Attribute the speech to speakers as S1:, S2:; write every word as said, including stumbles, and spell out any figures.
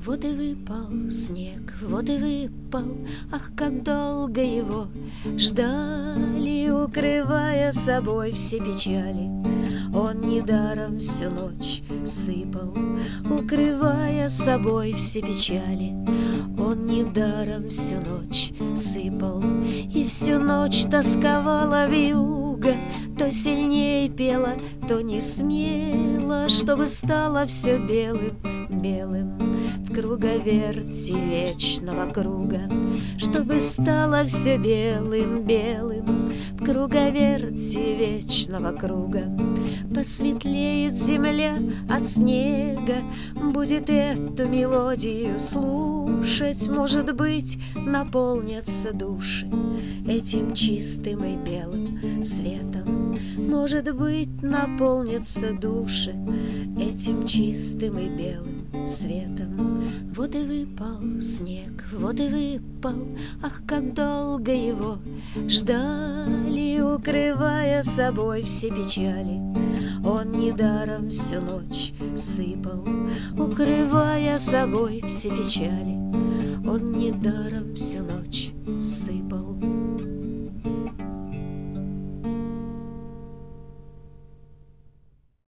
S1: Вот и выпал снег, вот и выпал, ах, как долго его ждали, укрывая собой все печали. Он недаром всю ночь сыпал, укрывая собой все печали. Он недаром всю ночь сыпал, и всю ночь тосковала вьюга, то сильнее пела, то не смела, чтобы стало все белым, белым в круговерти вечного круга, чтобы стало все белым, белым в круговерти вечного круга. Посветлеет земля от снега, будет эту мелодию слушать, может быть, наполнятся души этим чистым и белым светом. Может быть, наполнятся души этим чистым и белым светом. Вот и выпал снег, вот и выпал, ах, как долго его ждали, укрывая собой все печали. Он недаром всю ночь сыпал, укрывая собой все печали. Он недаром всю ночь сыпал.